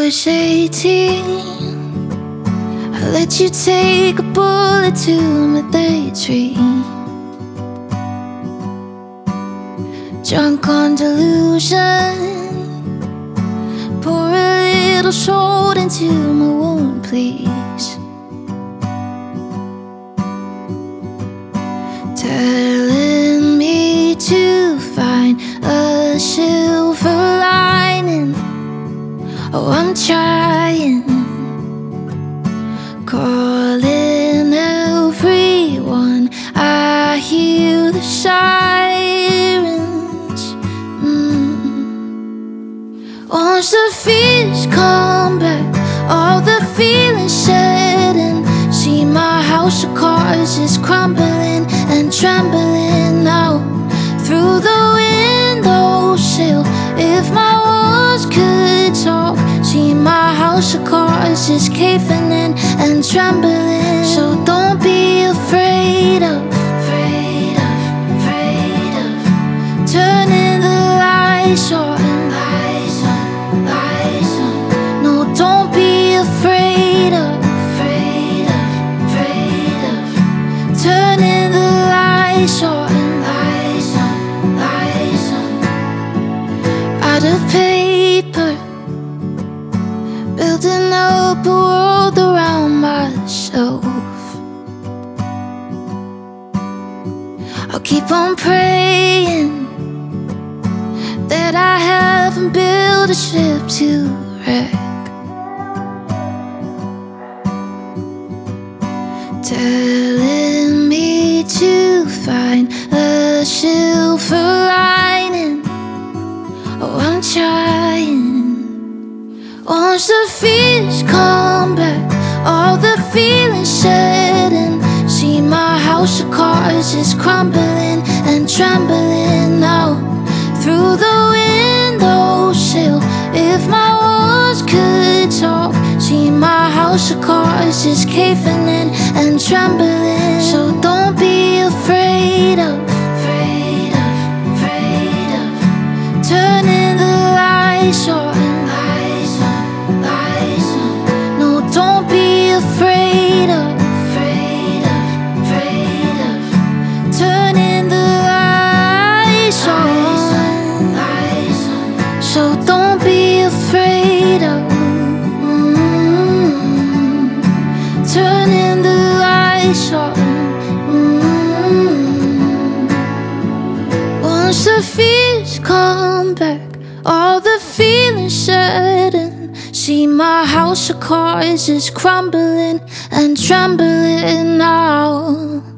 was 18, I let you take a bullet to my daydream. Drunk on delusion, pour a little salt into my wound, please. Telling me to find a silver lining. Oh, I'm trying, calling everyone. I hear the sirens. Once the fears come back, all the feelings set in. See, my house of cards is crumbling and trembling now through the windowsill. If my walls could talk, see, my house of cards is caving in and trembling. So don't be afraid of turning the lights on. No, don't be afraid of turning the lights on. Out of paper, building up a world around myself. I'll keep on praying that I haven't built a ship to wreck. Telling me to find a silver lining. Oh, I'm trying. Once the fears come back, all the feelings set in. See, my house of cards is crumbling and trembling now through the windowsill. If my walls could talk, see, my house of cards is caving in and trembling. So don't be afraid of turning the lights on. No, don't be afraid of turning the lights on. So don't be afraid of turning the lights on. Once the fears come back, all the feelings set in. See, my house of cards is crumbling and trembling now.